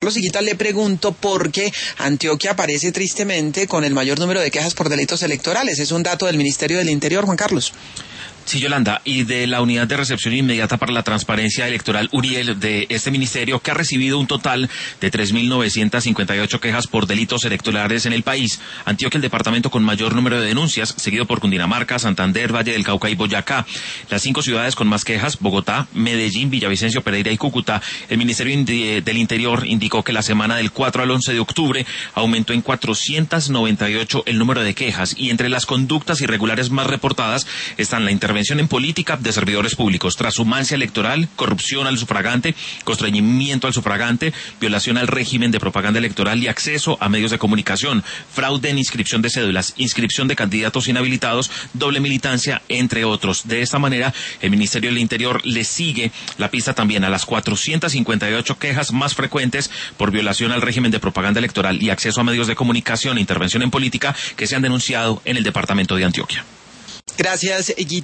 Carlos Higuita, le pregunto porque Antioquia aparece tristemente con el mayor número de quejas por delitos electorales. Es un dato del Ministerio del Interior, Juan Carlos. Sí, Yolanda, y de la Unidad de Recepción Inmediata para la Transparencia Electoral, Uriel, de este ministerio, que ha recibido un total de 3.958 quejas por delitos electorales en el país. Antioquia, el departamento con mayor número de denuncias, seguido por Cundinamarca, Santander, Valle del Cauca y Boyacá. Las 5 ciudades con más quejas, Bogotá, Medellín, Villavicencio, Pereira y Cúcuta. El Ministerio del Interior indicó que la semana del 4 al 11 de octubre aumentó en 498 el número de quejas, y entre las conductas irregulares más reportadas están la intervención en política de servidores públicos, transhumancia electoral, corrupción al sufragante, constreñimiento al sufragante, violación al régimen de propaganda electoral y acceso a medios de comunicación, fraude en inscripción de cédulas, inscripción de candidatos inhabilitados, doble militancia, entre otros. De esta manera, el Ministerio del Interior le sigue la pista también a las 458 quejas más frecuentes por violación al régimen de propaganda electoral y acceso a medios de comunicación e intervención en política que se han denunciado en el departamento de Antioquia. Gracias, Higuita.